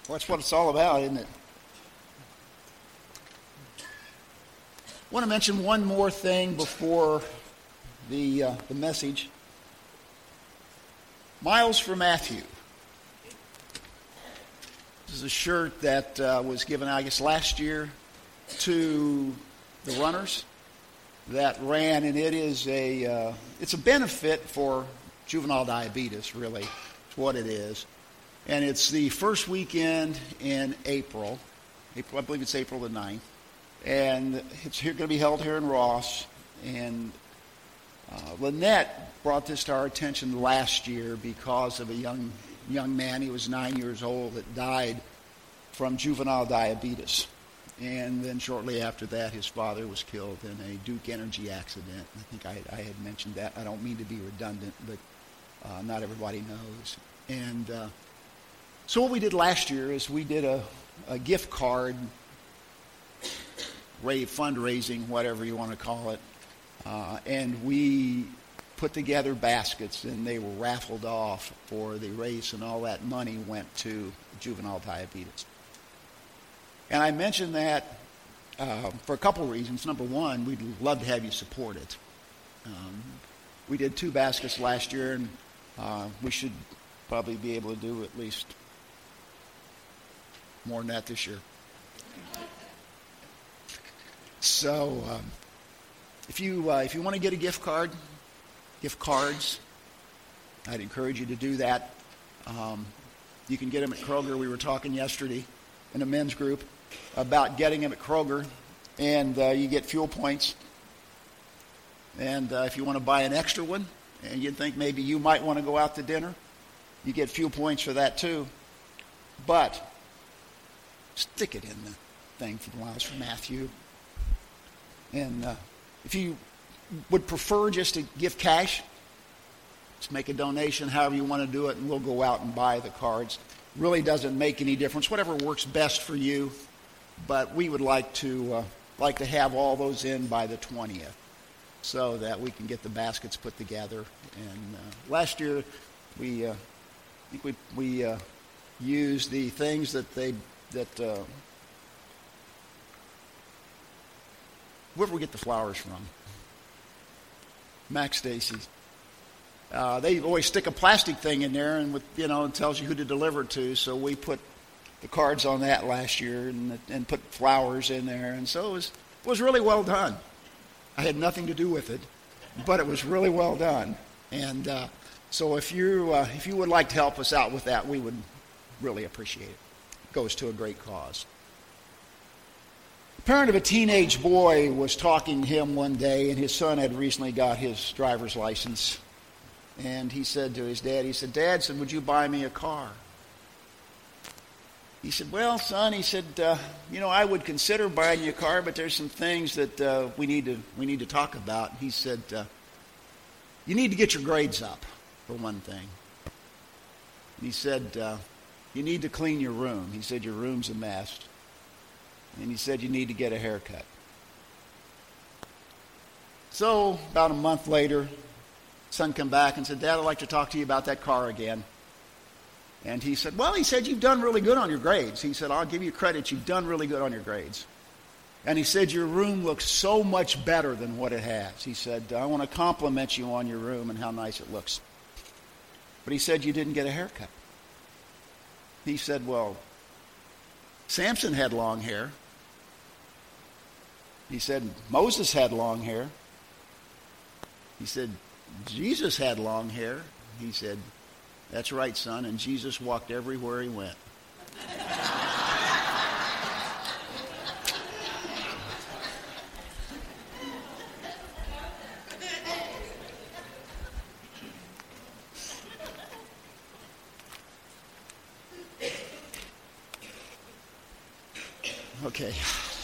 Well, that's what it's all about, isn't it? I want to mention one more thing before the message. Miles for Matthew. This is a shirt that was given, I guess, last year to the runners that ran, and it is it's a benefit for juvenile diabetes, really. It's what it is. And it's the first weekend in April. I believe it's April the 9th. And it's going to be held here in Ross. And Lynette brought this to our attention last year because of a young man. He was 9 years old that died from juvenile diabetes. And then shortly after that, his father was killed in a Duke Energy accident. I think I had mentioned that. I don't mean to be redundant, but not everybody knows. And so what we did last year is we did a gift card, fundraising, whatever you want to call it. And we put together baskets, and they were raffled off for the race, and all that money went to juvenile diabetes. And I mention that for a couple reasons. Number one, we'd love to have you support it. We did 2 baskets last year, and we should probably be able to do at least more than that this year. So if you want to get a gift cards, I'd encourage you to do that. You can get them at Kroger. We were talking yesterday in a men's group about getting them at Kroger, and you get fuel points. And if you want to buy an extra one, and you think maybe you might want to go out to dinner, you get fuel points for that too. But stick it in the thing for Miles for Matthew. And if you would prefer just to give cash, just make a donation, however you want to do it, and we'll go out and buy the cards. Really doesn't make any difference. Whatever works best for you. But we would like to have all those in by the 20th, so that we can get the baskets put together. And last year, we used the things that wherever we get the flowers from, Max Stacy's. They always stick a plastic thing in there, and it tells you who to deliver it to. So we put the cards on that last year and put flowers in there, and so it was really well done. I had nothing to do with it, but it was really well done. And so if you would like to help us out with that, we would really appreciate it. It goes to a great cause. The parent of a teenage boy was talking to him one day, and his son had recently got his driver's license. And he said to his dad, Dad, would you buy me a car? He said, well, son, he said, I would consider buying you a car, but there's some things that we need to talk about. He said, you need to get your grades up, for one thing. He said, you need to clean your room. He said, your room's a mess. And he said, you need to get a haircut. So about a month later, son came back and said, Dad, I'd like to talk to you about that car again. And he said, you've done really good on your grades. He said, I'll give you credit. You've done really good on your grades. And he said, your room looks so much better than what it has. He said, I want to compliment you on your room and how nice it looks. But he said, you didn't get a haircut. He said, well, Samson had long hair. He said, Moses had long hair. He said, Jesus had long hair. He said, that's right, son, and Jesus walked everywhere he went. Okay.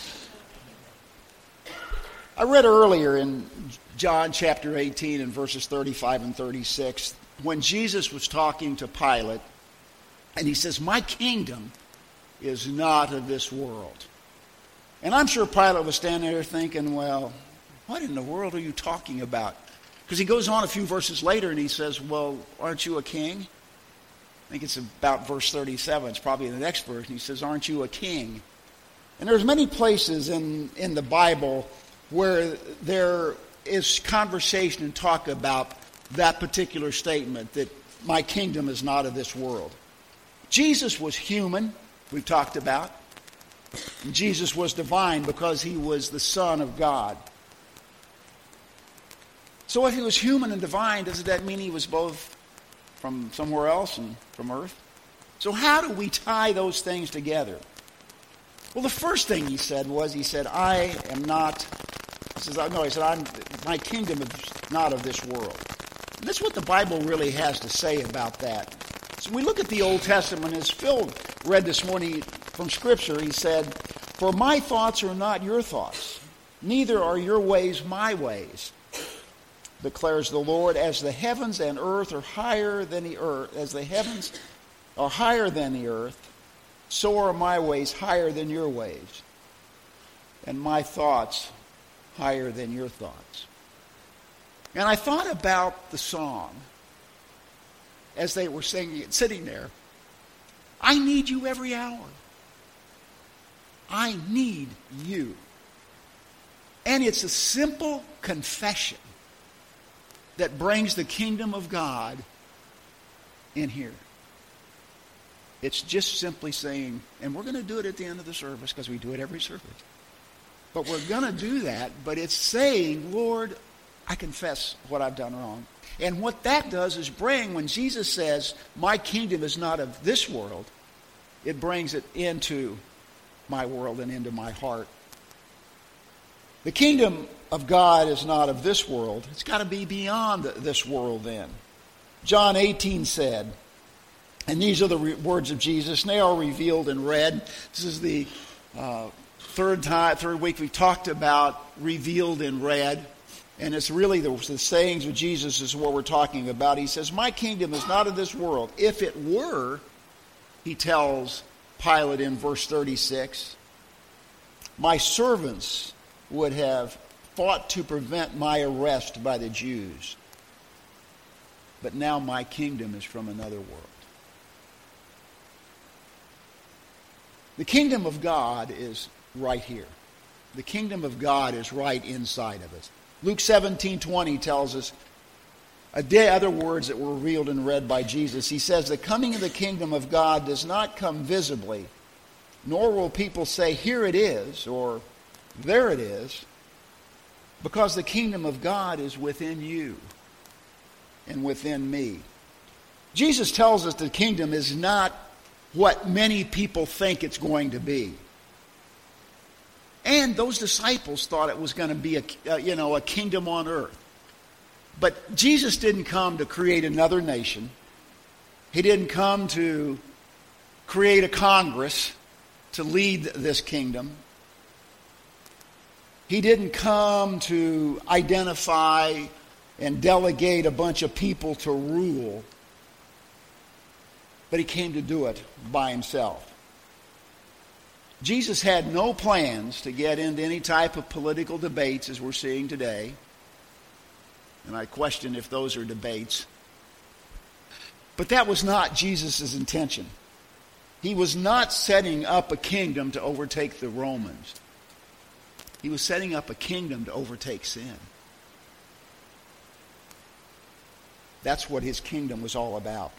I read earlier in John chapter 18 and verses 35 and 36, when Jesus was talking to Pilate, and he says, my kingdom is not of this world. And I'm sure Pilate was standing there thinking, well, what in the world are you talking about? Because he goes on a few verses later and he says, well, aren't you a king? I think it's about verse 37. It's probably the next verse. And he says, aren't you a king? And there's many places in the Bible where there is conversation and talk about that particular statement, that my kingdom is not of this world. Jesus was human, we've talked about. And Jesus was divine because he was the Son of God. So if he was human and divine, doesn't that mean he was both from somewhere else and from earth? So how do we tie those things together? Well, the first thing he said, I am not, my kingdom is not of this world. And that's what the Bible really has to say about that. So we look at the Old Testament, as Phil read this morning from Scripture, he said, for my thoughts are not your thoughts, neither are your ways my ways, declares the Lord. As the heavens and earth are higher than the earth, as the heavens are higher than the earth, so are my ways higher than your ways, and my thoughts higher than your thoughts. And I thought about the song as they were singing it, sitting there. I need you every hour. I need you. And it's a simple confession that brings the kingdom of God in here. It's just simply saying, and we're going to do it at the end of the service because we do it every service. But we're going to do that, but it's saying, Lord, I confess what I've done wrong. And what that does is bring, when Jesus says, my kingdom is not of this world, it brings it into my world and into my heart. The kingdom of God is not of this world. It's got to be beyond this world then. John 18 said, and these are the words of Jesus, and they are revealed in red. This is the third week we've talked about revealed in red. And it's really the sayings of Jesus is what we're talking about. He says, my kingdom is not of this world. If it were, he tells Pilate in verse 36, my servants would have fought to prevent my arrest by the Jews. But now my kingdom is from another world. The kingdom of God is right here. The kingdom of God is right inside of us. Luke 17:20 tells us other words that were revealed and read by Jesus. He says, the coming of the kingdom of God does not come visibly, nor will people say, here it is, or there it is, because the kingdom of God is within you and within me. Jesus tells us the kingdom is not what many people think it's going to be. And those disciples thought it was going to be a kingdom on earth. But Jesus didn't come to create another nation. He didn't come to create a Congress to lead this kingdom. He didn't come to identify and delegate a bunch of people to rule. But he came to do it by himself. Jesus had no plans to get into any type of political debates as we're seeing today. And I question if those are debates. But that was not Jesus' intention. He was not setting up a kingdom to overtake the Romans. He was setting up a kingdom to overtake sin. That's what his kingdom was all about.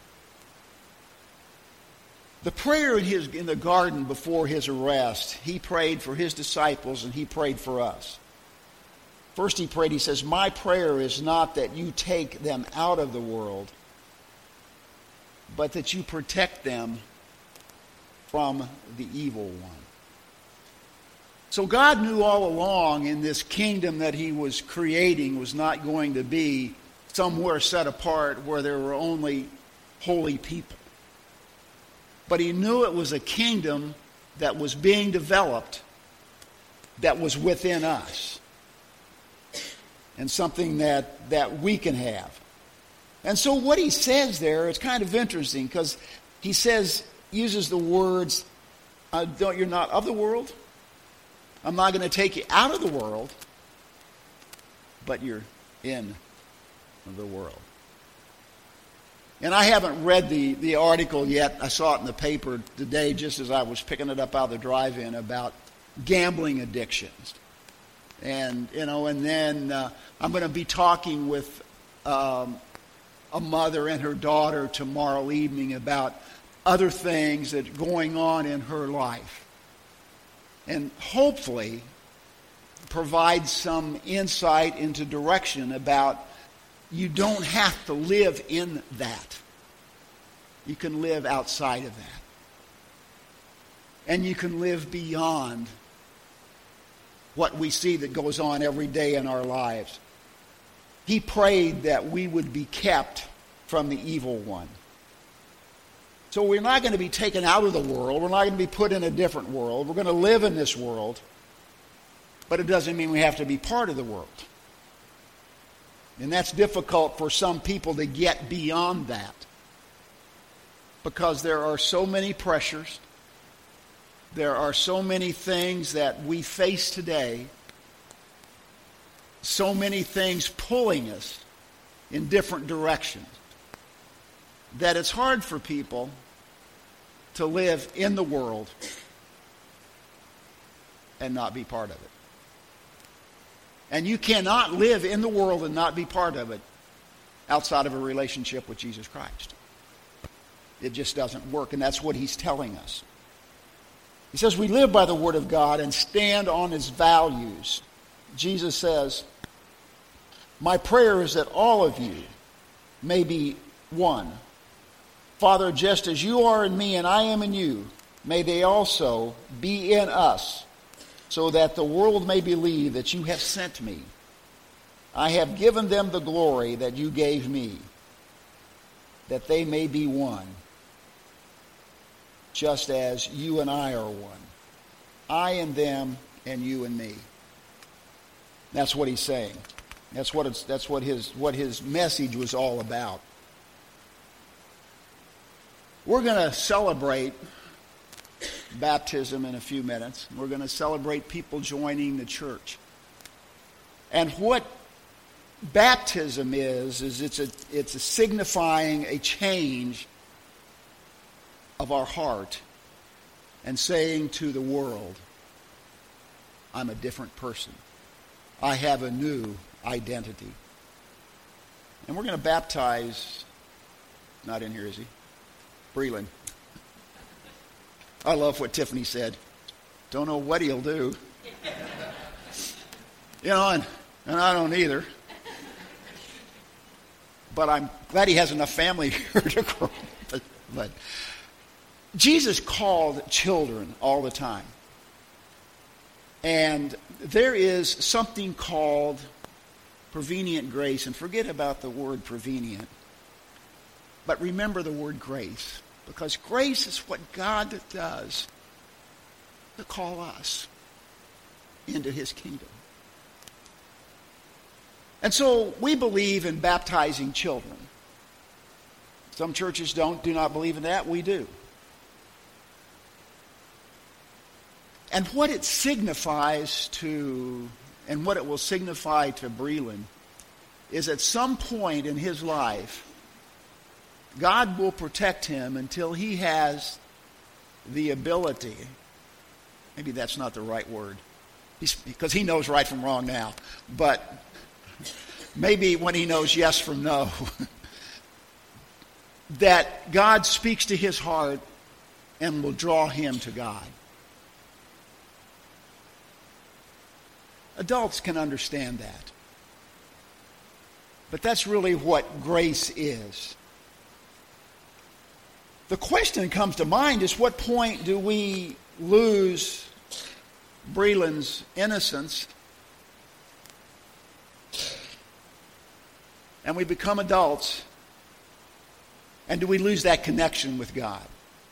The prayer in the garden before his arrest, he prayed for his disciples and he prayed for us. First he prayed, he says, my prayer is not that you take them out of the world, but that you protect them from the evil one. So God knew all along in this kingdom that he was creating was not going to be somewhere set apart where there were only holy people. But he knew it was a kingdom that was being developed that was within us. And something that we can have. And so what he says there, it's kind of interesting because he uses the words, you're not of the world. I'm not going to take you out of the world, but you're in the world. And I haven't read the article yet. I saw it in the paper today just as I was picking it up out of the drive-in about gambling addictions. And then I'm going to be talking with a mother and her daughter tomorrow evening about other things that are going on in her life. And hopefully provide some insight into direction about you don't have to live in that. You can live outside of that. And you can live beyond what we see that goes on every day in our lives. He prayed that we would be kept from the evil one. So we're not going to be taken out of the world. We're not going to be put in a different world. We're going to live in this world. But it doesn't mean we have to be part of the world. And that's difficult for some people to get beyond that. Because there are so many pressures. There are so many things that we face today. So many things pulling us in different directions. That it's hard for people to live in the world and not be part of it. And you cannot live in the world and not be part of it outside of a relationship with Jesus Christ. It just doesn't work, and that's what he's telling us. He says we live by the Word of God and stand on his values. Jesus says, my prayer is that all of you may be one. Father, just as you are in me and I am in you, may they also be in us, so that the world may believe that you have sent me. I have given them the glory that you gave me, that they may be one, just as you and I are one. I and them and you and me. That's what he's saying. That's what his message was all about. We're going to celebrate baptism in a few minutes. We're going to celebrate people joining the church. And what baptism is it's a signifying a change of our heart and saying to the world, I'm a different person. I have a new identity. And we're going to baptize, not in here, is he? Breland. I love what Tiffany said. Don't know what he'll do. And I don't either. But I'm glad he has enough family here to grow. But Jesus called children all the time. And there is something called prevenient grace. And forget about the word prevenient. But remember the word grace. Because grace is what God does to call us into his kingdom. And so we believe in baptizing children. Some churches do not believe in that. We do. And what it signifies to, and what it will signify to Breland, is at some point in his life, God will protect him until he has the ability. Maybe that's not the right word, because he knows right from wrong now. But maybe when he knows yes from no, that God speaks to his heart and will draw him to God. Adults can understand that. But that's really what grace is. The question that comes to mind is, what point do we lose Breland's innocence and we become adults, and do we lose that connection with God?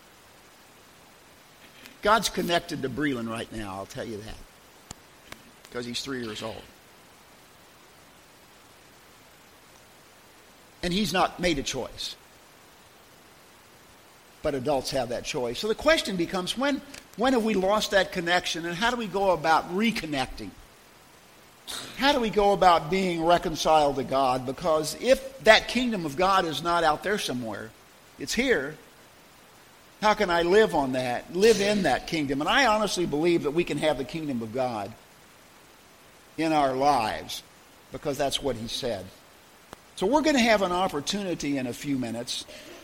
God's connected to Breland right now, I'll tell you that, because he's 3 years old. And he's not made a choice. But adults have that choice. So the question becomes, when have we lost that connection, and how do we go about reconnecting? How do we go about being reconciled to God? Because if that kingdom of God is not out there somewhere, it's here. How can I live on that, live in that kingdom? And I honestly believe that we can have the kingdom of God in our lives because that's what he said. So we're going to have an opportunity in a few minutes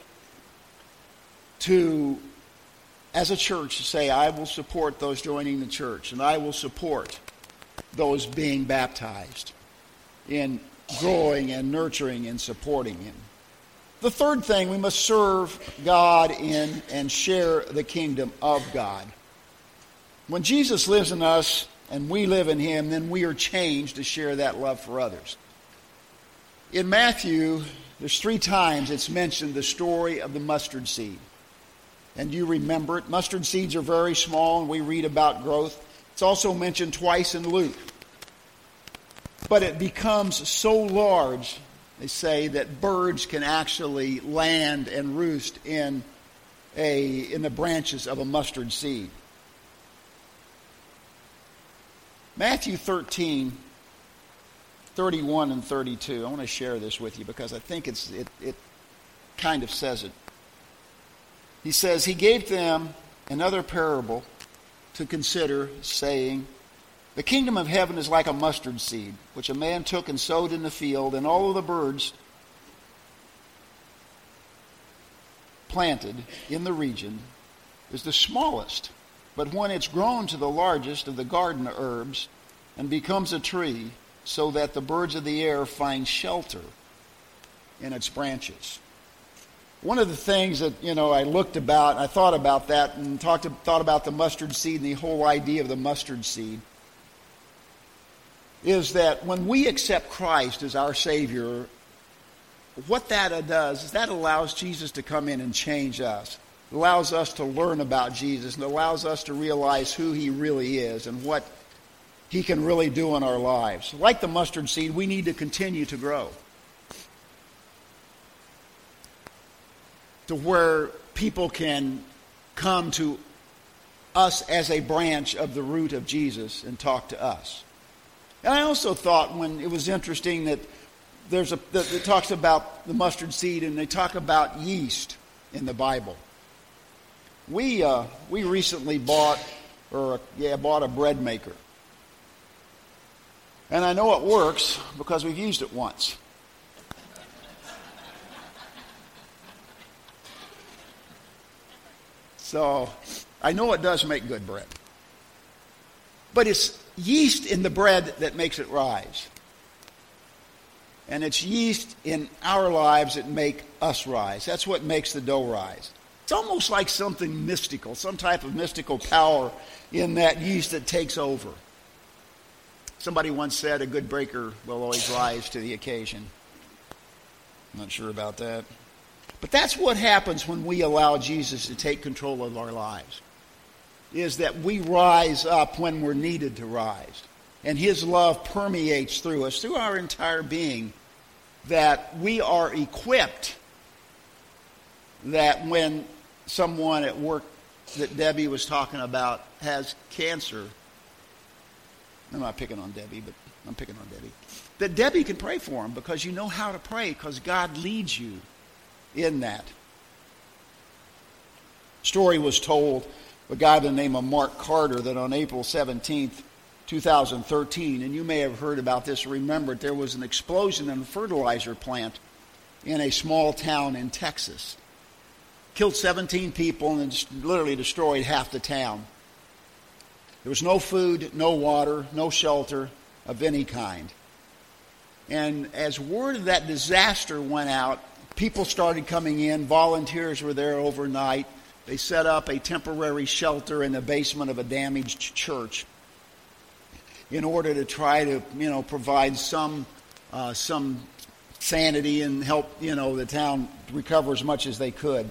to, as a church, say, I will support those joining the church, and I will support those being baptized in growing and nurturing and supporting him. The third thing, we must serve God in and share the kingdom of God. When Jesus lives in us and we live in him, then we are changed to share that love for others. In Matthew, there's 3 times it's mentioned the story of the mustard seed. And you remember it. Mustard seeds are very small, and we read about growth. It's also mentioned twice in Luke. But it becomes so large, they say, that birds can actually land and roost in the branches of a mustard seed. Matthew 13, 31 and 32. I want to share this with you because I think it kind of says it. He says, he gave them another parable to consider, saying, the kingdom of heaven is like a mustard seed, which a man took and sowed in the field, and all of the birds planted in the region is the smallest. But when it's grown to the largest of the garden herbs and becomes a tree, so that the birds of the air find shelter in its branches. One of the things that, I looked about, I thought about that and thought about the mustard seed and the whole idea of the mustard seed, is that when we accept Christ as our Savior, what that does is that allows Jesus to come in and change us. It allows us to learn about Jesus, and allows us to realize who he really is and what he can really do in our lives. Like the mustard seed, we need to continue to grow to where people can come to us as a branch of the root of Jesus and talk to us. And I also thought, when it was interesting that it talks about the mustard seed, and they talk about yeast in the Bible. We recently bought a bread maker. And I know it works because we've used it once. So I know it does make good bread. But it's yeast in the bread that makes it rise. And it's yeast in our lives that make us rise. That's what makes the dough rise. It's almost like something mystical, some type of mystical power in that yeast that takes over. Somebody once said a good baker will always rise to the occasion. I'm not sure about that. But that's what happens when we allow Jesus to take control of our lives, is that we rise up when we're needed to rise. And his love permeates through us, through our entire being, that we are equipped, that when someone at work that Debbie was talking about has cancer, I'm not picking on Debbie, but I'm picking on Debbie, that Debbie can pray for him because you know how to pray because God leads you in that. Story was told of a guy by the name of Mark Carter that on April 17th, 2013, and you may have heard about this or remembered, there was an explosion in a fertilizer plant in a small town in Texas. Killed 17 people and literally destroyed half the town. There was no food, no water, no shelter of any kind. And as word of that disaster went out, people started coming in. Volunteers were there overnight. They set up a temporary shelter in the basement of a damaged church in order to try to, provide some sanity and help, the town recover as much as they could.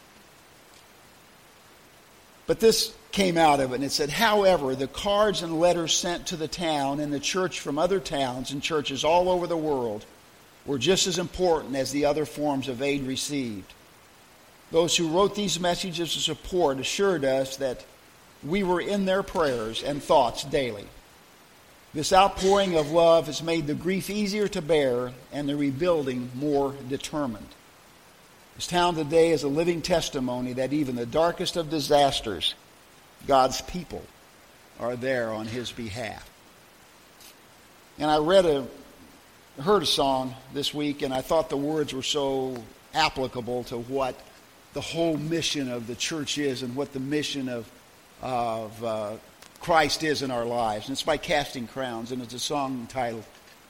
But this came out of it, and it said, however, the cards and letters sent to the town and the church from other towns and churches all over the world were just as important as the other forms of aid received. Those who wrote these messages of support assured us that we were in their prayers and thoughts daily. This outpouring of love has made the grief easier to bear and the rebuilding more determined. This town today is a living testimony that even the darkest of disasters, God's people are there on His behalf. And I heard a song this week, and I thought the words were so applicable to what the whole mission of the church is and what the mission of Christ is in our lives. And it's by Casting Crowns, and it's a song entitled,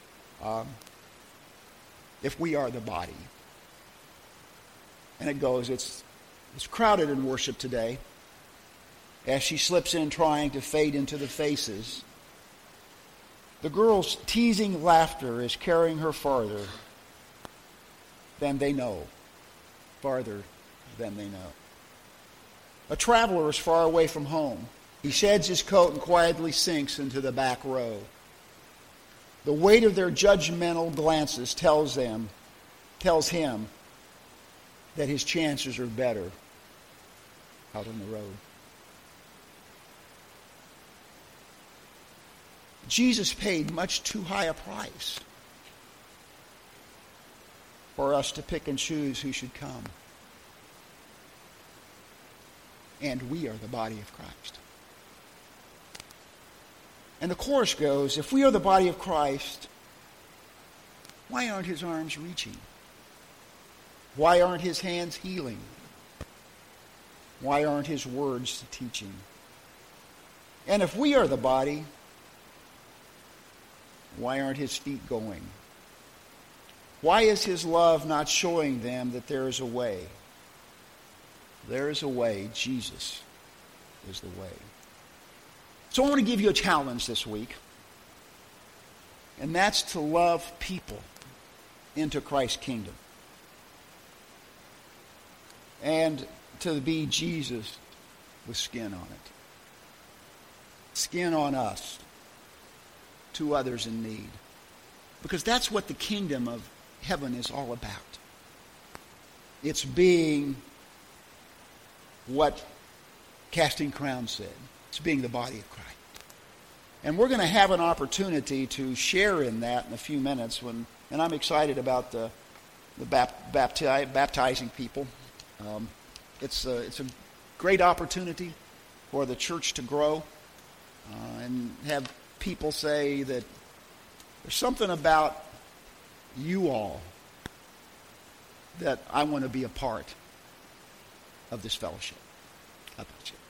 If We Are the Body. And it goes, it's crowded in worship today as she slips in trying to fade into the faces. The girl's teasing laughter is carrying her farther than they know. Farther than they know. A traveler is far away from home. He sheds his coat and quietly sinks into the back row. The weight of their judgmental glances tells him that his chances are better out on the road. Jesus paid much too high a price for us to pick and choose who should come. And we are the body of Christ. And the chorus goes, if we are the body of Christ, why aren't His arms reaching? Why aren't His hands healing? Why aren't His words teaching? And if we are the body, why aren't His feet going? Why is His love not showing them that there is a way? There is a way. Jesus is the way. So I want to give you a challenge this week, and that's to love people into Christ's kingdom. And to be Jesus with skin on it. Skin on us to others in need. Because that's what the kingdom of heaven is all about. It's being what Casting Crowns said. It's being the body of Christ. And we're going to have an opportunity to share in that in a few minutes. And I'm excited about the baptizing people. It's a great opportunity for the church to grow and have people say that there's something about you all that I want to be a part of this fellowship. How about you?